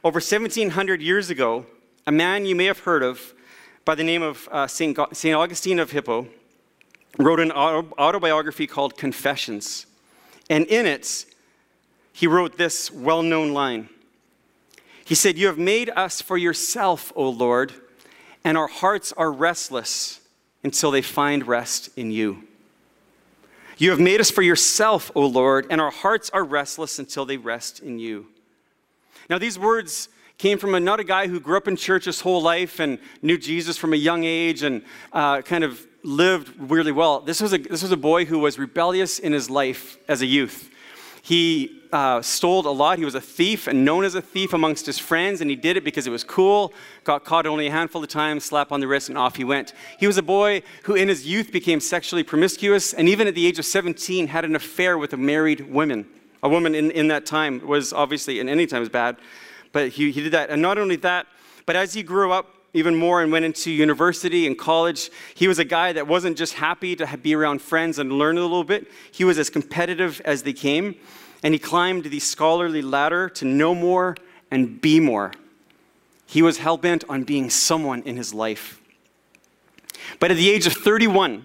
Over 1,700 years ago, a man you may have heard of by the name of St. Augustine of Hippo wrote an autobiography called Confessions. And in it, he wrote this well-known line. He said, "You have made us for yourself, O Lord, and our hearts are restless until they find rest in you." You have made us for yourself, O Lord, and our hearts are restless until they rest in you. Now, these words came from not a guy who grew up in church his whole life and knew Jesus from a young age and kind of lived really well. This was a boy who was rebellious in his life as a youth. He stole a lot. He was a thief and known as a thief amongst his friends, and he did it because it was cool. Got caught only a handful of times, slap on the wrist, and off he went. He was a boy who in his youth became sexually promiscuous, and even at the age of 17 had an affair with a married woman. A woman in that time was obviously, in any time, is bad, but he did that. And not only that, but as he grew up even more and went into university and college, he was a guy that wasn't just happy to be around friends and learn a little bit. He was as competitive as they came, and he climbed the scholarly ladder to know more and be more. He was hell-bent on being someone in his life. But at the age of 31,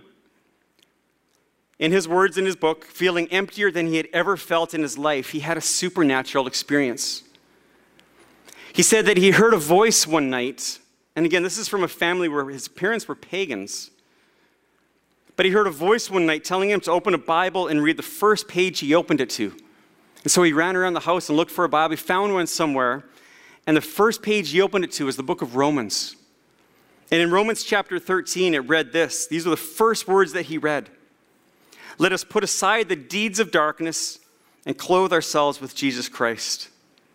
in his words in his book, feeling emptier than he had ever felt in his life, he had a supernatural experience. He said that he heard a voice one night, and again, this is from a family where his parents were pagans, but he heard a voice one night telling him to open a Bible and read the first page he opened it to. And so he ran around the house and looked for a Bible. He found one somewhere, and the first page he opened it to was the book of Romans. And in Romans chapter 13, it read this. These are the first words that he read. "Let us put aside the deeds of darkness and clothe ourselves with Jesus Christ."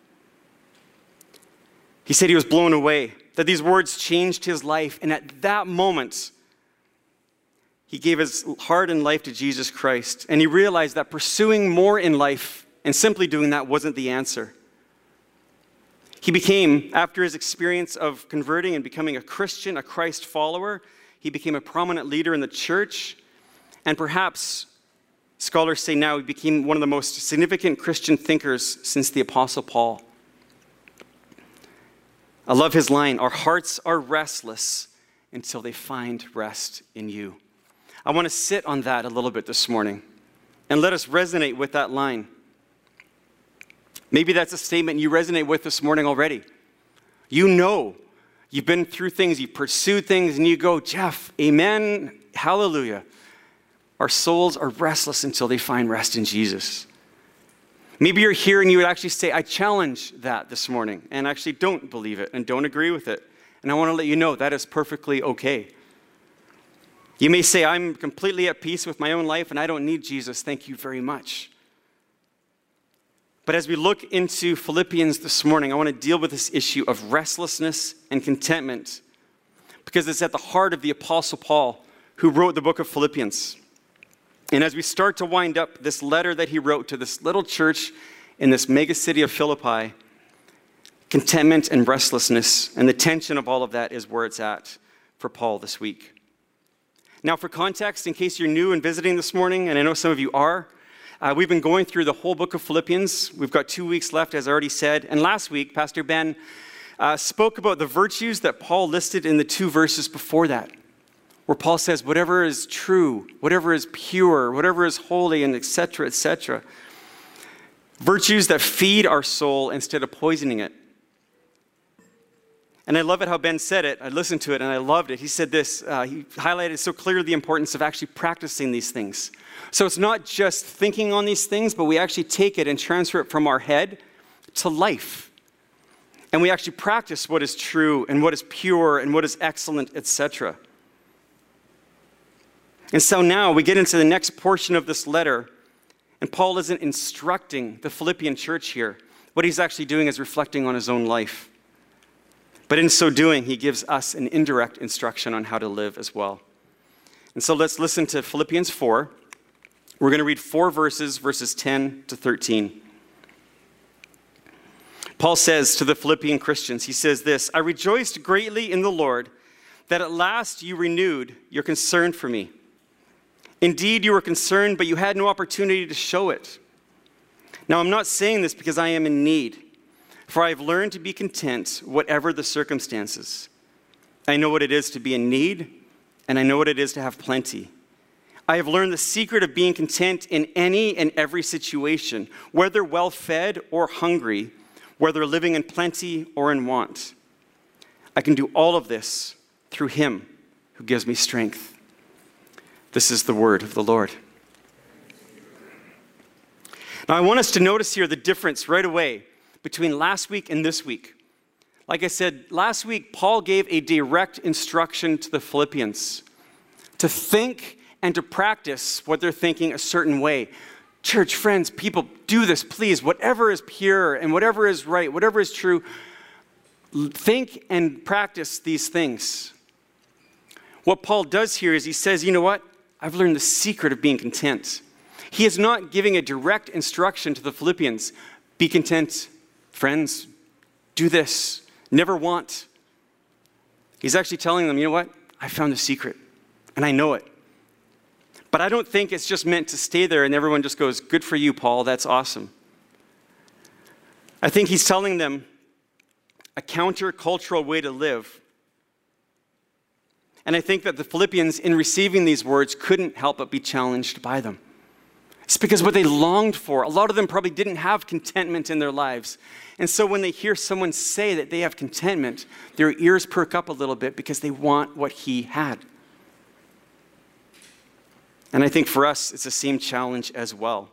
He said he was blown away, that these words changed his life. And at that moment, he gave his heart and life to Jesus Christ. And he realized that pursuing more in life and simply doing that wasn't the answer. He became, after his experience of converting and becoming a Christian, a Christ follower, he became a prominent leader in the church. And perhaps, scholars say now, he became one of the most significant Christian thinkers since the Apostle Paul. I love his line, "Our hearts are restless until they find rest in you." I want to sit on that a little bit this morning and let us resonate with that line. Maybe that's a statement you resonate with this morning already. You know, you've been through things, you've pursued things, and you go, "Jeff, amen, hallelujah. Our souls are restless until they find rest in Jesus." Maybe you're here and you would actually say, "I challenge that this morning and actually don't believe it and don't agree with it." And I want to let you know that is perfectly okay. You may say, "I'm completely at peace with my own life and I don't need Jesus. Thank you very much." But as we look into Philippians this morning, I want to deal with this issue of restlessness and contentment because it's at the heart of the Apostle Paul who wrote the book of Philippians. And as we start to wind up this letter that he wrote to this little church in this mega city of Philippi, contentment and restlessness and the tension of all of that is where it's at for Paul this week. Now, for context, in case you're new and visiting this morning, and I know some of you are, we've been going through the whole book of Philippians. We've got 2 weeks left, as I already said. And last week, Pastor Ben spoke about the virtues that Paul listed in the 2 verses before that, where Paul says, whatever is true, whatever is pure, whatever is holy, and et cetera, et cetera. Virtues that feed our soul instead of poisoning it. And I love it how Ben said it. I listened to it and I loved it. He said this, he highlighted so clearly the importance of actually practicing these things. So it's not just thinking on these things, but we actually take it and transfer it from our head to life. And we actually practice what is true and what is pure and what is excellent, etc. And so now we get into the next portion of this letter, and Paul isn't instructing the Philippian church here. What he's actually doing is reflecting on his own life. But in so doing, he gives us an indirect instruction on how to live as well. And so let's listen to Philippians 4. We're going to read 4 verses, verses 10 to 13. Paul says to the Philippian Christians, he says this, "I rejoiced greatly in the Lord that at last you renewed your concern for me. Indeed, you were concerned, but you had no opportunity to show it. Now, I'm not saying this because I am in need, For I have learned to be content, whatever the circumstances. I know what it is to be in need, and I know what it is to have plenty. I have learned the secret of being content in any and every situation, whether well-fed or hungry, whether living in plenty or in want. I can do all of this through him who gives me strength. This is the word of the Lord. Now, I want us to notice here the difference right away between last week and this week. Like I said, last week, Paul gave a direct instruction to the Philippians to think and to practice what they're thinking a certain way. Church, friends, people, do this, please. Whatever is pure and whatever is right, whatever is true, think and practice these things. What Paul does here is he says, you know what? I've learned the secret of being content. He is not giving a direct instruction to the Philippians. Be content, friends. Do this. Never want. He's actually telling them, you know what? I found the secret, and I know it. But I don't think it's just meant to stay there and everyone just goes, good for you, Paul, that's awesome. I think he's telling them a counter-cultural way to live. And I think that the Philippians, in receiving these words, couldn't help but be challenged by them. It's because what they longed for, a lot of them probably didn't have contentment in their lives. And so when they hear someone say that they have contentment, their ears perk up a little bit because they want what he had. And I think for us, it's the same challenge as well.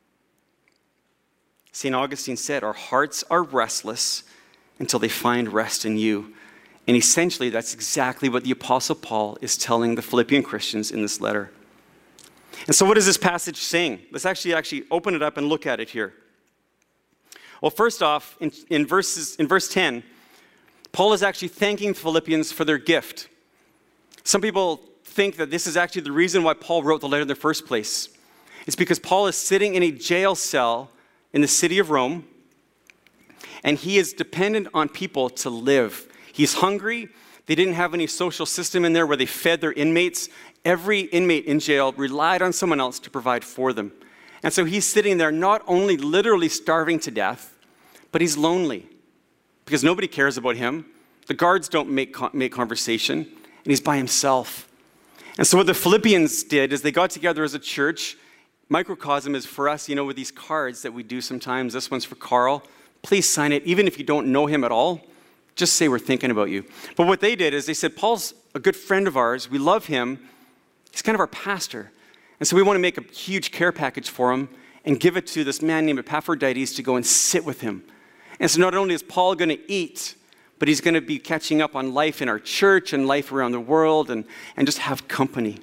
St. Augustine said, our hearts are restless until they find rest in you. And essentially, that's exactly what the Apostle Paul is telling the Philippian Christians in this letter. And so what is this passage saying? Let's actually open it up and look at it here. Well, first off, in verse 10, Paul is actually thanking the Philippians for their gift. Some people think that this is actually the reason why Paul wrote the letter in the first place. It's because Paul is sitting in a jail cell in the city of Rome, and he is dependent on people to live. He's hungry. They didn't have any social system in there where they fed their inmates. Every inmate in jail relied on someone else to provide for them. And so he's sitting there not only literally starving to death, but he's lonely because nobody cares about him. The guards don't make conversation, and he's by himself. And so what the Philippians did is they got together as a church. Microcosm is for us, with these cards that we do sometimes. This one's for Carl. Please sign it, even if you don't know him at all. Just say we're thinking about you. But what they did is they said, Paul's a good friend of ours. We love him. He's kind of our pastor. And so we want to make a huge care package for him and give it to this man named Epaphroditus to go and sit with him. And so not only is Paul going to eat, but he's going to be catching up on life in our church and life around the world and just have company.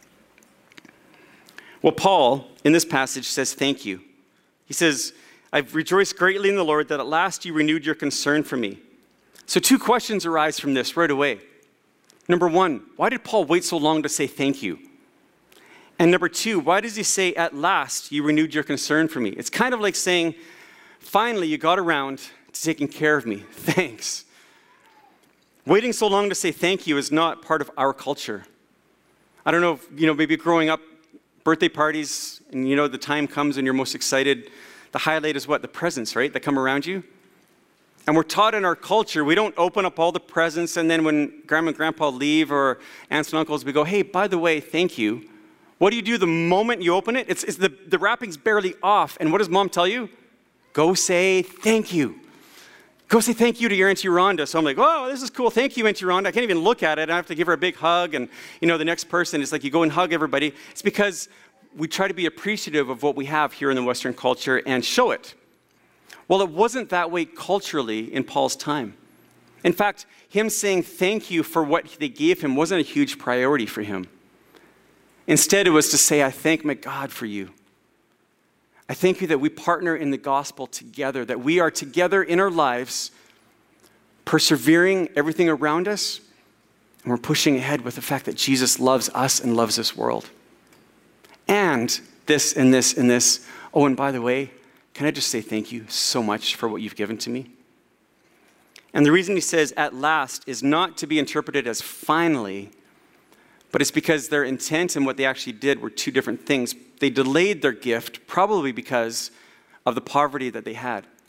Well, Paul, in this passage, says thank you. He says, I've rejoiced greatly in the Lord that at last you renewed your concern for me. So 2 questions arise from this right away. Number 1, why did Paul wait so long to say thank you? And number 2, why does he say, at last you renewed your concern for me? It's kind of like saying, finally you got around to taking care of me. Thanks. Waiting so long to say thank you is not part of our culture. I don't know if, maybe growing up, birthday parties, and the time comes when you're most excited. The highlight is what? The presents, right, that come around you? And we're taught in our culture, we don't open up all the presents, and then when grandma and grandpa leave or aunts and uncles, we go, hey, by the way, thank you. What do you do the moment you open it? It's the wrapping's barely off. And what does mom tell you? Go say thank you. Go say thank you to your Auntie Rhonda. So I'm like, oh, this is cool. Thank you, Auntie Rhonda. I can't even look at it. I have to give her a big hug. And, the next person is like, you go and hug everybody. It's because we try to be appreciative of what we have here in the Western culture and show it. Well, it wasn't that way culturally in Paul's time. In fact, him saying thank you for what they gave him wasn't a huge priority for him. Instead, it was to say, I thank my God for you. I thank you that we partner in the gospel together, that we are together in our lives, persevering everything around us, and we're pushing ahead with the fact that Jesus loves us and loves this world. And this and this and this. Oh, and by the way, can I just say thank you so much for what you've given to me? And the reason he says at last is not to be interpreted as finally, but it's because their intent and what they actually did were 2 different things. They delayed their gift probably because of the poverty that they had.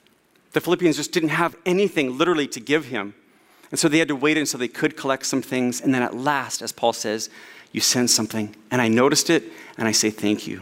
The Philippians just didn't have anything literally to give him. And so they had to wait until they could collect some things. And then at last, as Paul says, you send something. And I noticed it, and I say thank you.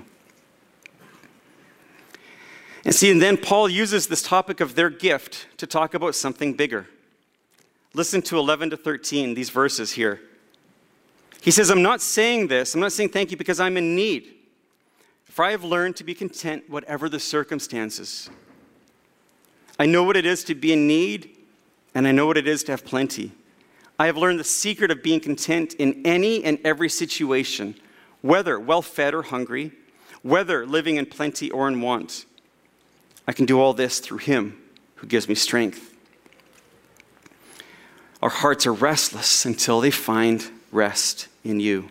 And see, and then Paul uses this topic of their gift to talk about something bigger. Listen to 11 to 13, these verses here. He says, I'm not saying thank you because I'm in need. For I have learned to be content whatever the circumstances. I know what it is to be in need, and I know what it is to have plenty. I have learned the secret of being content in any and every situation, whether well-fed or hungry, whether living in plenty or in want. I can do all this through him who gives me strength. Our hearts are restless until they find rest in you.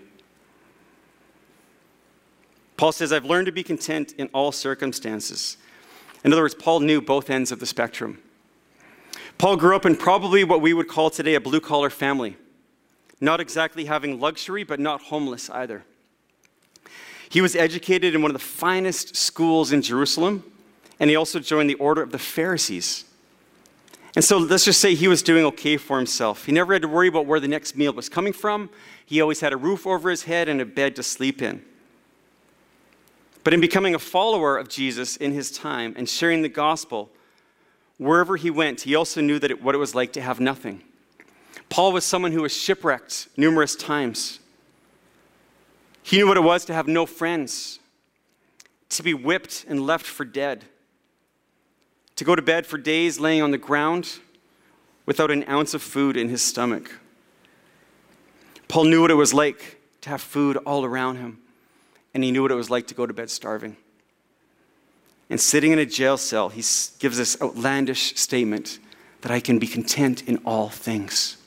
Paul says, I've learned to be content in all circumstances. In other words, Paul knew both ends of the spectrum. Paul grew up in probably what we would call today a blue-collar family. Not exactly having luxury, but not homeless either. He was educated in one of the finest schools in Jerusalem, and he also joined the order of the Pharisees. And so let's just say he was doing okay for himself. He never had to worry about where the next meal was coming from. He always had a roof over his head and a bed to sleep in. But in becoming a follower of Jesus in his time and sharing the gospel, wherever he went, he also knew what it was like to have nothing. Paul was someone who was shipwrecked numerous times. He knew what it was to have no friends, to be whipped and left for dead, to go to bed for days laying on the ground without an ounce of food in his stomach. Paul knew what it was like to have food all around him, and he knew what it was like to go to bed starving. And sitting in a jail cell, he gives this outlandish statement that I can be content in all things.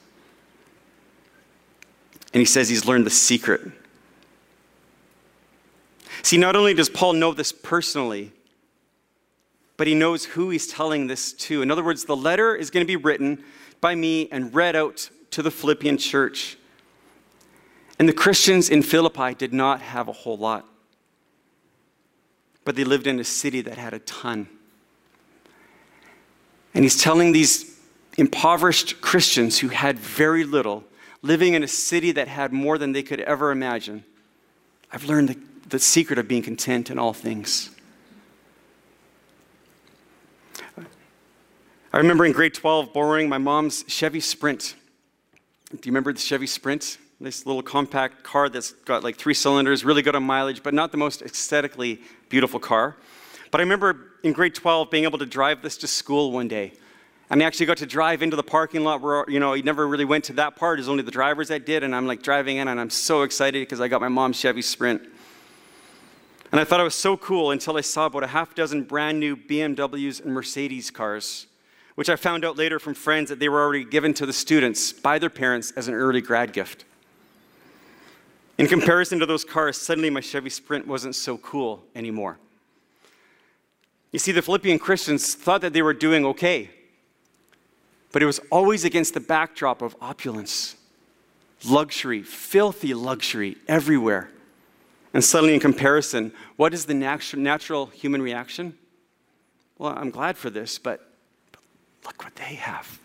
And he says he's learned the secret. See, not only does Paul know this personally, but he knows who he's telling this to. In other words, the letter is going to be written by me and read out to the Philippian church. And the Christians in Philippi did not have a whole lot, but they lived in a city that had a ton. And he's telling these impoverished Christians who had very little, living in a city that had more than they could ever imagine, I've learned the secret of being content in all things. I remember in grade 12 borrowing my mom's Chevy Sprint. Do you remember the Chevy Sprint? This little compact car that's got like 3 cylinders, really good on mileage, but not the most aesthetically beautiful car. But I remember in grade 12 being able to drive this to school one day. And I actually got to drive into the parking lot where, you never really went to that part. It was only the drivers that did. And I'm like driving in and I'm so excited because I got my mom's Chevy Sprint. And I thought it was so cool until I saw about a half dozen brand new BMWs and Mercedes cars, which I found out later from friends that they were already given to the students by their parents as an early grad gift. In comparison to those cars, suddenly my Chevy Sprint wasn't so cool anymore. You see, the Philippian Christians thought that they were doing okay, but it was always against the backdrop of opulence, luxury, filthy luxury everywhere. And suddenly in comparison, what is the natural human reaction? Well, I'm glad for this, but look what they have.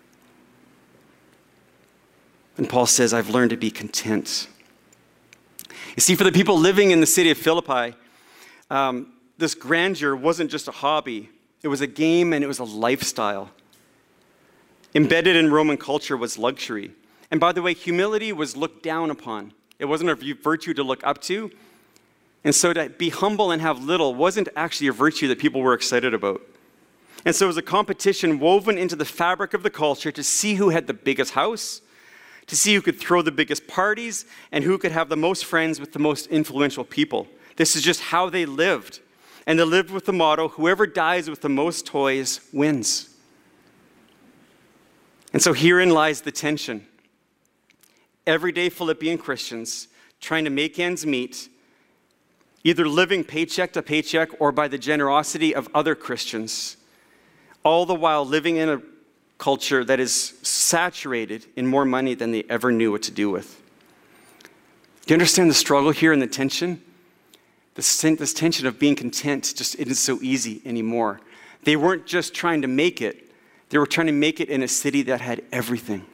And Paul says, I've learned to be content. You see, for the people living in the city of Philippi, this grandeur wasn't just a hobby. It was a game and it was a lifestyle. Embedded in Roman culture was luxury. And by the way, humility was looked down upon. It wasn't a virtue to look up to. And so to be humble and have little wasn't actually a virtue that people were excited about. And so it was a competition woven into the fabric of the culture to see who had the biggest house, to see who could throw the biggest parties, and who could have the most friends with the most influential people. This is just how they lived. And they lived with the motto, whoever dies with the most toys wins. And so herein lies the tension. Everyday Philippian Christians trying to make ends meet, either living paycheck to paycheck or by the generosity of other Christians, all the while living in a culture that is saturated in more money than they ever knew what to do with. Do you understand the struggle here and the tension? This tension of being content just isn't so easy anymore. They weren't just trying to make it, They were trying to make it in a city that had everything.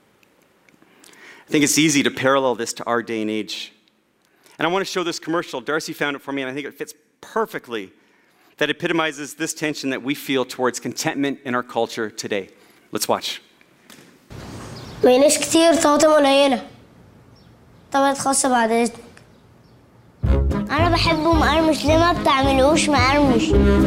I think it's easy to parallel this to our day and age. And I want to show this commercial. Darcy found it for me, and I think it fits perfectly. That epitomizes this tension that we feel towards contentment in our culture today. Let's watch. مايونيز كتير طماطم قليلة طبقة خاصة بعد إذنك أنا بحبه مقرمش ليه ما بتعملوش مقرمش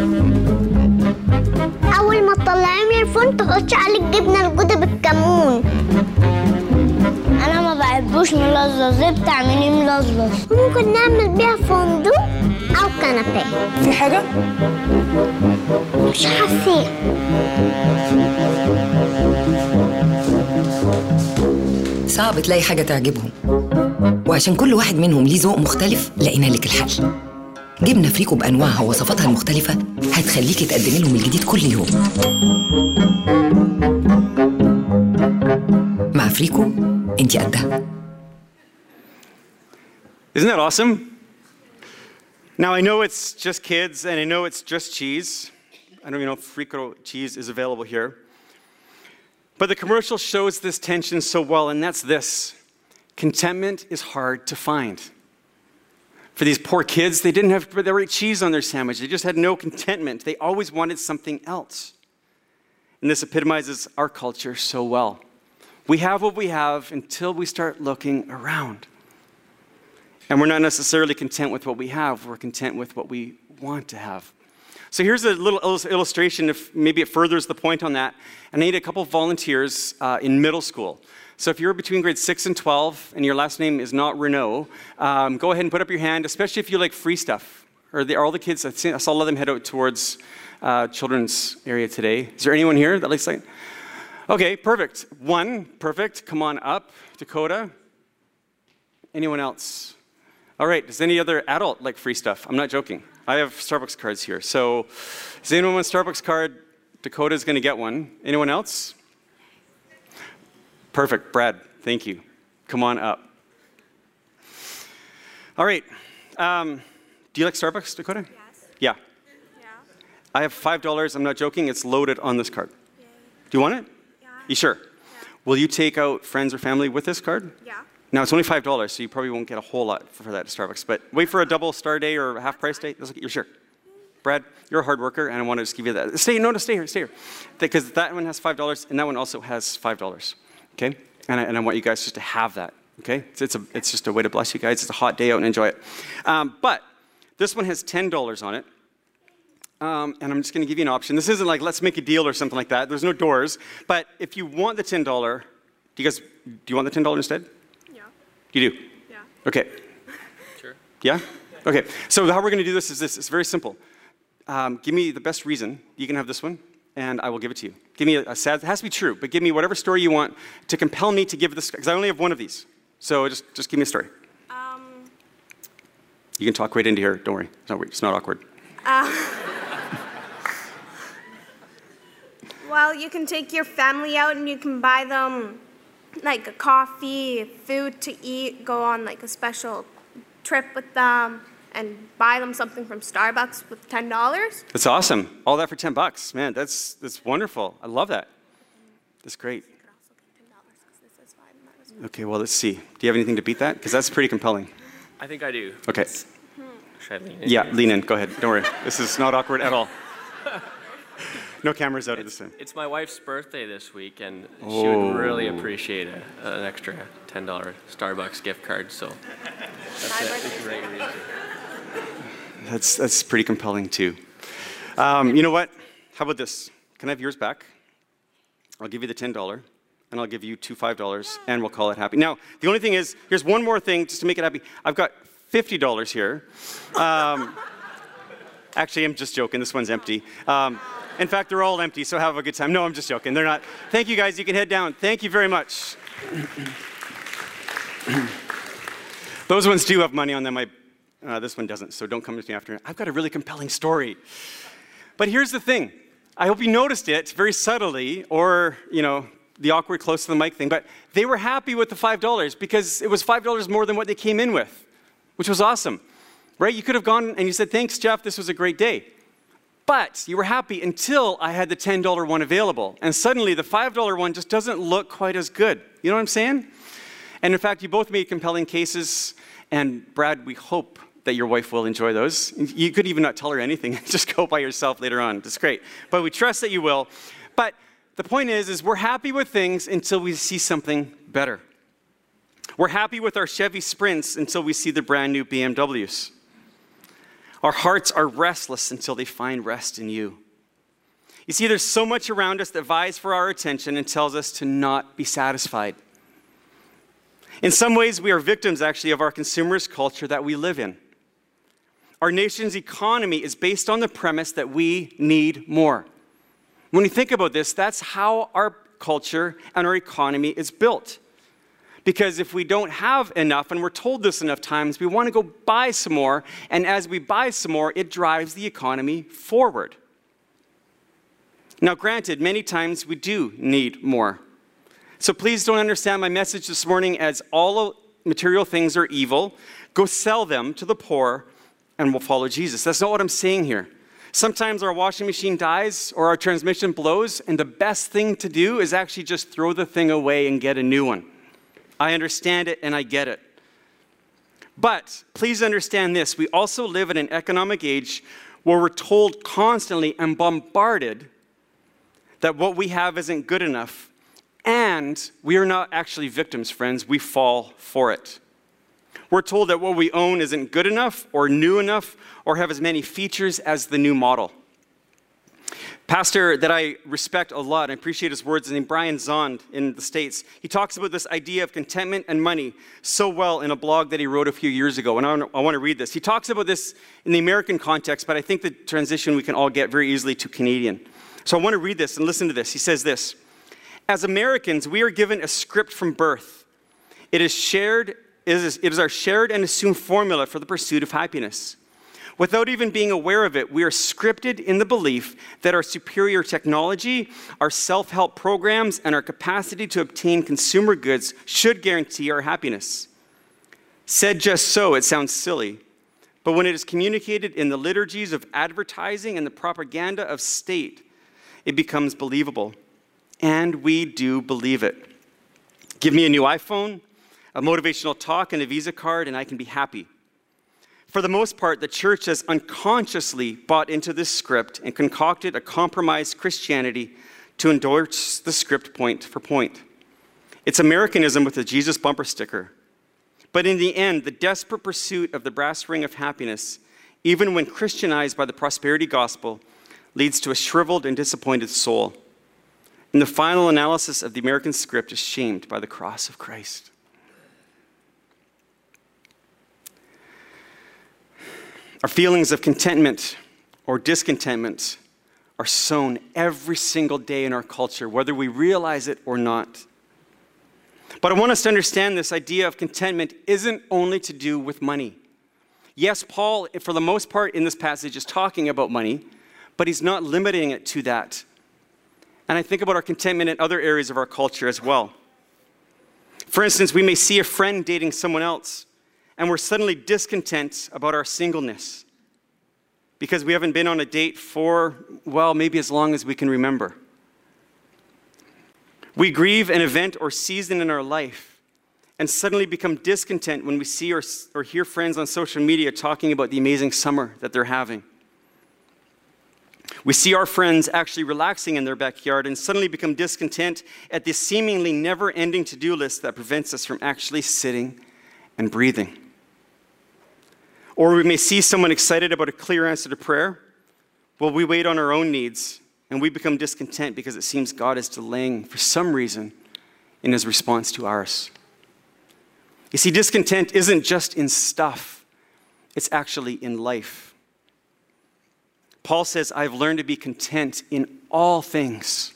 أول ما تطلعيه من الفرن تحطش عليه الجبنة الجودة بالكمون أنا ما بحبوش ملزلز ليه بتعمليه ملزلز ممكن نعمل بيها فندق أو كنبة في حاجة؟ مش حاسة صعب تلاقي حاجة تعجبهم وعشان كل واحد منهم ليه ذوق مختلف لقينا لك الحل جبنة فريكو بأنواعها ووصفاتها المختلفة هتخليكي تقدمي لهم الجديد كل يوم مع فريكو انتي قدها. Isn't that awesome? Now I know it's just kids and I know it's just cheese. I don't even know if Frico cheese is available here. But the commercial shows this tension so well, and that's this. Contentment is hard to find. For these poor kids, they didn't have the right cheese on their sandwich. They just had no contentment. They always wanted something else. And this epitomizes our culture so well. We have what we have until we start looking around. And we're not necessarily content with what we have. We're content with what we want to have. So here's a little illustration, if maybe it furthers the point on that. And I need a couple of volunteers in middle school. So if you're between grades 6 and 12 and your last name is not Renault, go ahead and put up your hand, especially if you like free stuff. Or all the kids, I saw a lot of them head out towards children's area today. Is there anyone here that likes that? Okay, perfect. One, perfect. Come on up. Dakota. Anyone else? All right, does any other adult like free stuff? I'm not joking. I have Starbucks cards here. So, does anyone want a Starbucks card? Dakota's going to get one. Anyone else? Perfect. Brad, thank you. Come on up. All right. Do you like Starbucks, Dakota? Yes. Yeah. Yeah. I have $5. I'm not joking. It's loaded on this card. Yay. Do you want it? Yeah. You sure? Yeah. Will you take out friends or family with this card? Yeah. Now, it's only $5, so you probably won't get a whole lot for that at Starbucks. But wait for a double star day or a half price day. You're sure? Brad, you're a hard worker, and I want to just give you that. Stay here. Because that one has $5, and that one also has $5. Okay? And I want you guys just to have that. Okay? It's just a way to bless you guys. It's a hot day out and enjoy it. But this one has $10 on it. And I'm just going to give you an option. This isn't like, let's make a deal or something like that. There's no doors. But if you want the $10, do you want the $10 instead? You do? Yeah. Okay. Sure. Yeah? Okay. So how we're going to do this is this. It's very simple. Give me the best reason. You can have this one, and I will give it to you. Give me a sad, it has to be true, but give me whatever story you want to compel me to give this, because I only have one of these. So just give me a story. You can talk right into here. Don't worry. It's not awkward. Well, you can take your family out and you can buy them like a coffee, food to eat, go on like a special trip with them, and buy them something from Starbucks with $10. That's awesome. All that for $10. Man, that's wonderful. I love that. That's great. Okay, well, let's see. Do you have anything to beat that? Because that's pretty compelling. I think I do. Okay. Should I lean in? Yeah, lean in. Go ahead. Don't worry. This is not awkward at all. No cameras out at this time. It's my wife's birthday this week, and she would really appreciate an extra $10 Starbucks gift card. So that's a great reason. That's pretty compelling too. You know what? How about this? Can I have yours back? I'll give you the $10, and I'll give you two $5, and we'll call it happy. Now, the only thing is, here's one more thing just to make it happy. I've got $50 here. Actually, I'm just joking. This one's empty. In fact, they're all empty, so have a good time. No, I'm just joking. They're not. Thank you, guys. You can head down. Thank you very much. Those ones do have money on them. This one doesn't, so don't come to me after. I've got a really compelling story. But here's the thing. I hope you noticed it very subtly, or, the awkward close to the mic thing, but they were happy with the $5 because it was $5 more than what they came in with, which was awesome, right? You could have gone and you said, thanks, Jeff, this was a great day. But you were happy until I had the $10 one available. And suddenly the $5 one just doesn't look quite as good. You know what I'm saying? And in fact, you both made compelling cases. And Brad, we hope that your wife will enjoy those. You could even not tell her anything and just go by yourself later on. That's great. But we trust that you will. But the point is we're happy with things until we see something better. We're happy with our Chevy Sprints until we see the brand new BMWs. Our hearts are restless until they find rest in you. You see, there's so much around us that vies for our attention and tells us to not be satisfied. In some ways, we are victims, actually, of our consumerist culture that we live in. Our nation's economy is based on the premise that we need more. When you think about this, that's how our culture and our economy is built. Because if we don't have enough, and we're told this enough times, we want to go buy some more, and as we buy some more, it drives the economy forward. Now, granted, many times we do need more. So please don't understand my message this morning as all material things are evil. Go sell them to the poor, and we'll follow Jesus. That's not what I'm saying here. Sometimes our washing machine dies or our transmission blows, and the best thing to do is actually just throw the thing away and get a new one. I understand it and I get it. But please understand this. We also live in an economic age where we're told constantly and bombarded that what we have isn't good enough. And we are not actually victims, friends. We fall for it. We're told that what we own isn't good enough or new enough or have as many features as the new model. Pastor that I respect a lot, I appreciate his words, his name Brian Zahnd in the States. He talks about this idea of contentment and money so well in a blog that he wrote a few years ago, and I want to read this. He talks about this in the American context, but I think the transition we can all get very easily to Canadian. So I want to read this and listen to this. He says this: as Americans, we are given a script from birth. It is our shared and assumed formula for the pursuit of happiness. Without even being aware of it, we are scripted in the belief that our superior technology, our self-help programs, and our capacity to obtain consumer goods should guarantee our happiness. Said just so, it sounds silly, but when it is communicated in the liturgies of advertising and the propaganda of state, it becomes believable. And we do believe it. Give me a new iPhone, a motivational talk, and a Visa card, and I can be happy. For the most part, the church has unconsciously bought into this script and concocted a compromised Christianity to endorse the script point for point. It's Americanism with a Jesus bumper sticker. But in the end, the desperate pursuit of the brass ring of happiness, even when Christianized by the prosperity gospel, leads to a shriveled and disappointed soul. And the final analysis of the American script is shamed by the cross of Christ. Our feelings of contentment or discontentment are sown every single day in our culture, whether we realize it or not. But I want us to understand this idea of contentment isn't only to do with money. Yes, Paul, for the most part in this passage, is talking about money, but he's not limiting it to that. And I think about our contentment in other areas of our culture as well. For instance, we may see a friend dating someone else, and we're suddenly discontent about our singleness because we haven't been on a date for, well, maybe as long as we can remember. We grieve an event or season in our life and suddenly become discontent when we see or hear friends on social media talking about the amazing summer that they're having. We see our friends actually relaxing in their backyard and suddenly become discontent at the seemingly never-ending to-do list that prevents us from actually sitting and breathing. Or we may see someone excited about a clear answer to prayer while we wait on our own needs and we become discontent because it seems God is delaying for some reason in his response to ours. You see, discontent isn't just in stuff, it's actually in life. Paul says, I've learned to be content in all things.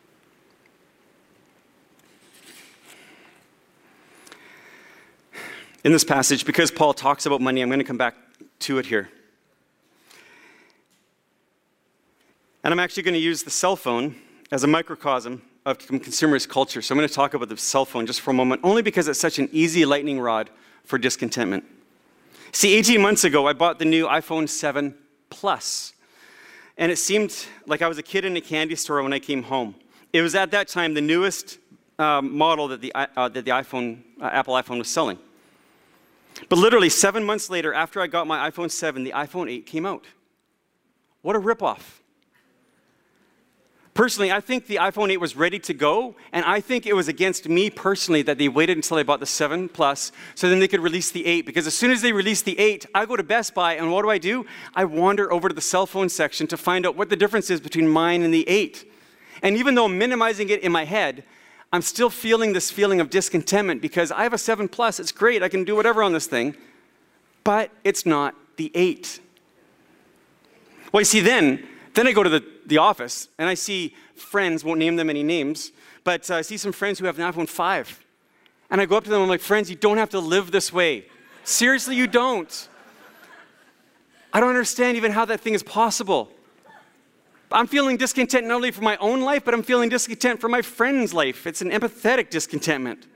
In this passage, because Paul talks about money, I'm going to come back to it here. And I'm actually going to use the cell phone as a microcosm of consumerist culture. So I'm going to talk about the cell phone just for a moment, only because it's such an easy lightning rod for discontentment. See, 18 months ago, I bought the new iPhone 7 Plus. and it seemed like I was a kid in a candy store when I came home. It was at that time the newest model that the Apple iPhone was selling. But literally 7 months later, after I got my iPhone 7, the iPhone 8 came out. What a ripoff. Personally, I think the iPhone 8 was ready to go, and I think it was against me personally that they waited until I bought the 7 Plus so then they could release the 8. Because as soon as they released the 8, I go to Best Buy, and what do? I wander over to the cell phone section to find out what the difference is between mine and the 8. And even though I'm minimizing it in my head, I'm still feeling this feeling of discontentment because I have a 7 Plus. It's great. I can do whatever on this thing. But it's not the 8. Well, you see, then I go to the office, and I see friends, won't name them any names, but I see some friends who have an iPhone 5. And I go up to them, I'm like, friends, you don't have to live this way. Seriously, you don't. I don't understand even how that thing is possible. I'm feeling discontent not only for my own life, but I'm feeling discontent for my friend's life. It's an empathetic discontentment.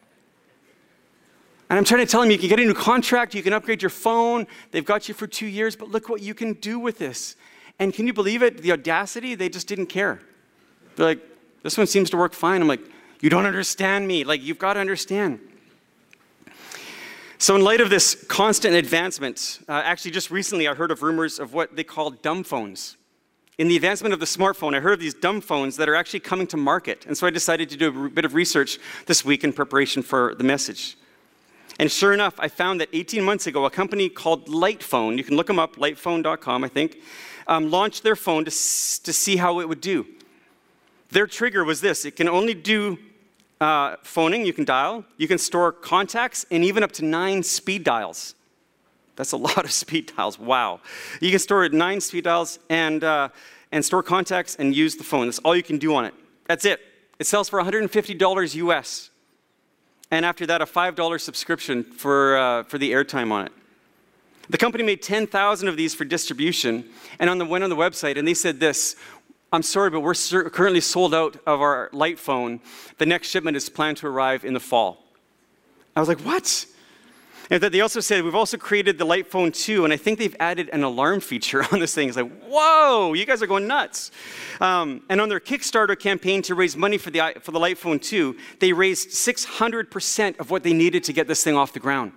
And I'm trying to tell them, you can get a new contract, you can upgrade your phone, they've got you for 2 years, but look what you can do with this. And can you believe it? The audacity, they just didn't care. They're like, this one seems to work fine. I'm like, you don't understand me. Like, you've got to understand. So in light of this constant advancement, actually just recently I heard of rumors of what they call dumb phones. In the advancement of the smartphone, I heard of these dumb phones that are actually coming to market. And so I decided to do a bit of research this week in preparation for the message. And sure enough, I found that 18 months ago, a company called Lightphone, you can look them up, lightphone.com, I think, launched their phone to see how it would do. Their trigger was this: it can only do phoning, you can dial, you can store contacts, and even up to 9 speed dials. That's a lot of speed dials, wow. You can store 9 speed dials and store contacts and use the phone. That's all you can do on it. That's it. It sells for $150 US. And after that, a $5 subscription for the airtime on it. The company made 10,000 of these for distribution, and went on the website, and they said this: I'm sorry, but we're currently sold out of our light phone. The next shipment is planned to arrive in the fall. I was like, what? And they also said, we've also created the Light Phone 2, and I think they've added an alarm feature on this thing. It's like, whoa, you guys are going nuts. And on their Kickstarter campaign to raise money for the Light Phone 2, they raised 600% of what they needed to get this thing off the ground.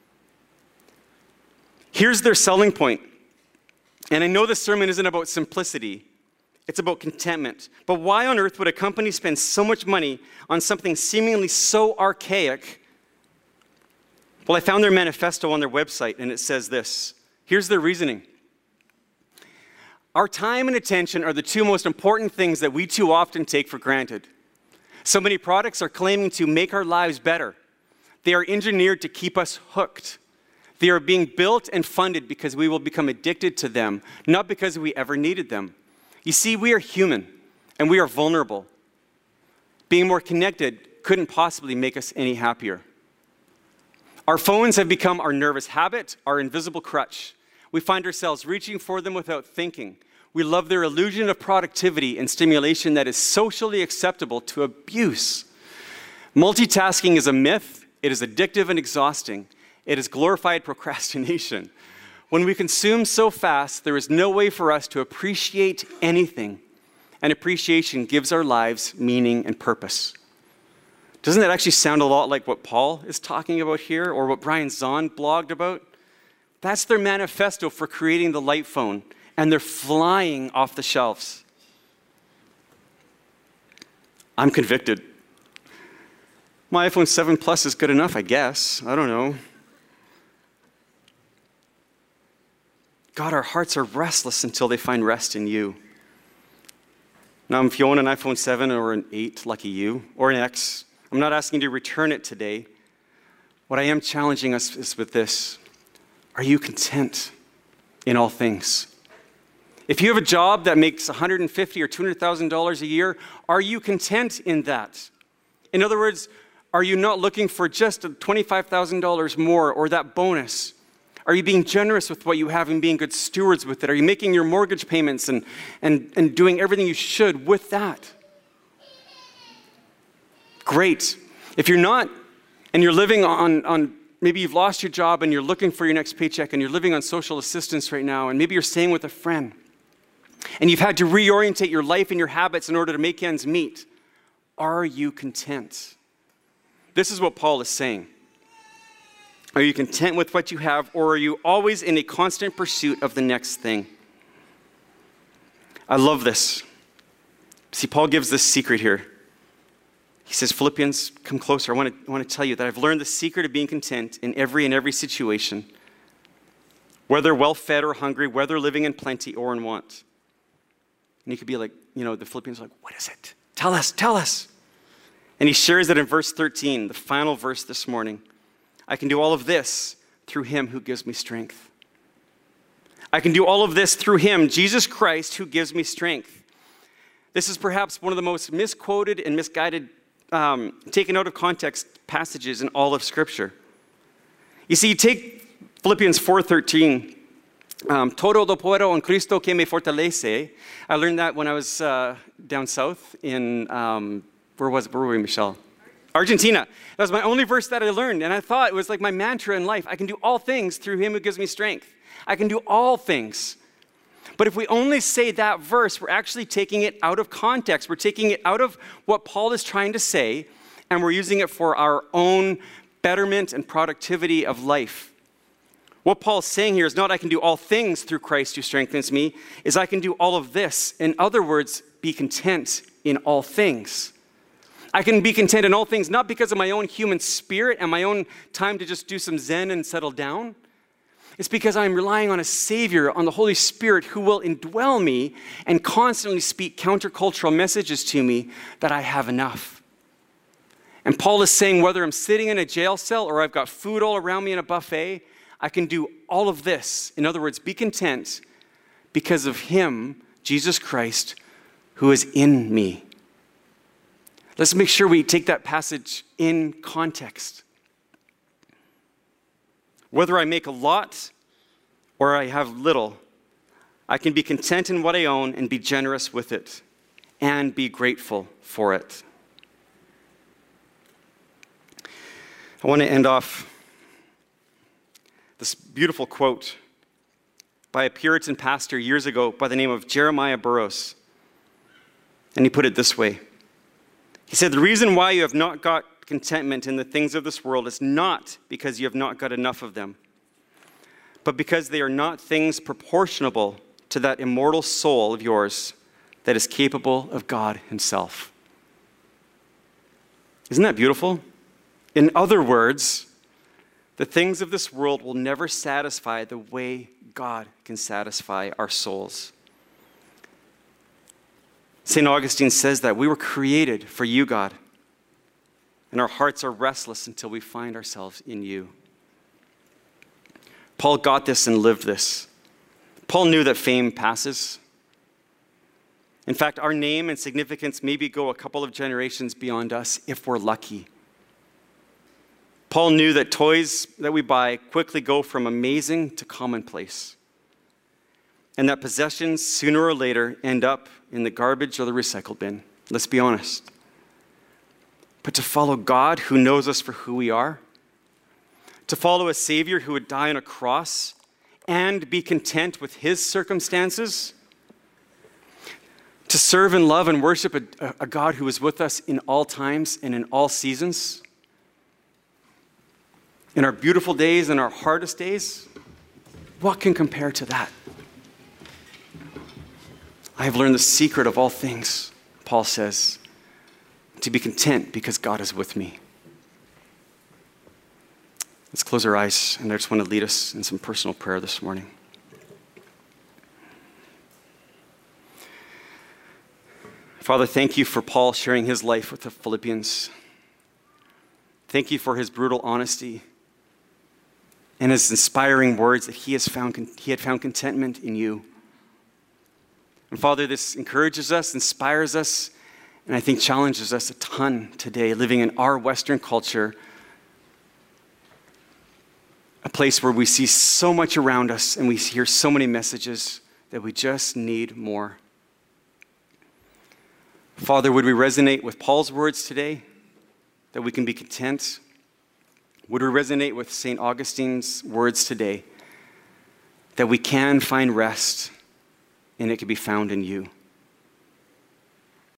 Here's their selling point. And I know this sermon isn't about simplicity. It's about contentment. But why on earth would a company spend so much money on something seemingly so archaic? Well, I found their manifesto on their website, and it says this. Here's their reasoning. Our time and attention are the two most important things that we too often take for granted. So many products are claiming to make our lives better. They are engineered to keep us hooked. They are being built and funded because we will become addicted to them, not because we ever needed them. You see, we are human, and we are vulnerable. Being more connected couldn't possibly make us any happier. Our phones have become our nervous habit, our invisible crutch. We find ourselves reaching for them without thinking. We love their illusion of productivity and stimulation that is socially acceptable to abuse. Multitasking is a myth. It is addictive and exhausting. It is glorified procrastination. When we consume so fast, there is no way for us to appreciate anything. And appreciation gives our lives meaning and purpose. Doesn't that actually sound a lot like what Paul is talking about here, or what Brian Zahn blogged about? That's their manifesto for creating the Light Phone, and they're flying off the shelves. I'm convicted. My iPhone 7 Plus is good enough, I guess. I don't know. God, our hearts are restless until they find rest in you. Now, if you own an iPhone 7 or an 8, lucky you, or an X, I'm not asking you to return it today. What I am challenging us is with this. Are you content in all things? If you have a job that makes $150,000 or $200,000 a year, are you content in that? In other words, are you not looking for just $25,000 more or that bonus? Are you being generous with what you have and being good stewards with it? Are you making your mortgage payments and doing everything you should with that? Great. If you're not, and you're living on maybe you've lost your job and you're looking for your next paycheck and you're living on social assistance right now, and maybe you're staying with a friend, and you've had to reorientate your life and your habits in order to make ends meet. Are you content? This is what Paul is saying. Are you content with what you have, or are you always in a constant pursuit of the next thing? I love this. See, Paul gives this secret here. He says, Philippians, come closer. I want to tell you that I've learned the secret of being content in every situation, whether well-fed or hungry, whether living in plenty or in want. And you could be like, the Philippians are like, what is it? Tell us. And he shares it in verse 13, the final verse this morning. I can do all of this through him who gives me strength. I can do all of this through him, Jesus Christ, who gives me strength. This is perhaps one of the most misquoted and misguided, taken out of context passages in all of Scripture. You see, you take Philippians 4:13, todo lo puedo en Cristo que me fortalece. I learned that when I was down south in, where were we, Michelle? Argentina. That was my only verse that I learned, and I thought it was like my mantra in life. I can do all things through him who gives me strength. I can do all things. But if we only say that verse, we're actually taking it out of context. We're taking it out of what Paul is trying to say, and we're using it for our own betterment and productivity of life. What Paul's saying here is not I can do all things through Christ who strengthens me, is I can do all of this. In other words, be content in all things. I can be content in all things, not because of my own human spirit and my own time to just do some Zen and settle down. It's because I'm relying on a Savior, on the Holy Spirit, who will indwell me and constantly speak countercultural messages to me that I have enough. And Paul is saying whether I'm sitting in a jail cell or I've got food all around me in a buffet, I can do all of this. In other words, be content because of him, Jesus Christ, who is in me. Let's make sure we take that passage in context. Whether I make a lot or I have little, I can be content in what I own and be generous with it and be grateful for it. I want to end off this beautiful quote by a Puritan pastor years ago by the name of Jeremiah Burroughs. And he put it this way. He said, the reason why you have not got contentment in the things of this world is not because you have not got enough of them, but because they are not things proportionable to that immortal soul of yours that is capable of God himself. Isn't that beautiful? In other words, the things of this world will never satisfy the way God can satisfy our souls. St. Augustine says that we were created for you, God, and our hearts are restless until we find ourselves in you. Paul got this and lived this. Paul knew that fame passes. In fact, our name and significance maybe go a couple of generations beyond us if we're lucky. Paul knew that toys that we buy quickly go from amazing to commonplace, and that possessions sooner or later end up in the garbage or the recycle bin. Let's be honest. But to follow God who knows us for who we are, to follow a Savior who would die on a cross and be content with his circumstances, to serve and love and worship a God who is with us in all times and in all seasons, in our beautiful days and our hardest days, what can compare to that? I have learned the secret of all things, Paul says, to be content because God is with me. Let's close our eyes, and I just want to lead us in some personal prayer this morning. Father, thank you for Paul sharing his life with the Philippians. Thank you for his brutal honesty and his inspiring words that he had found contentment in you. And Father, this encourages us, inspires us, and I think challenges us a ton today, living in our Western culture, a place where we see so much around us and we hear so many messages that we just need more. Father, would we resonate with Paul's words today, that we can be content? Would we resonate with St. Augustine's words today, that we can find rest and it can be found in you.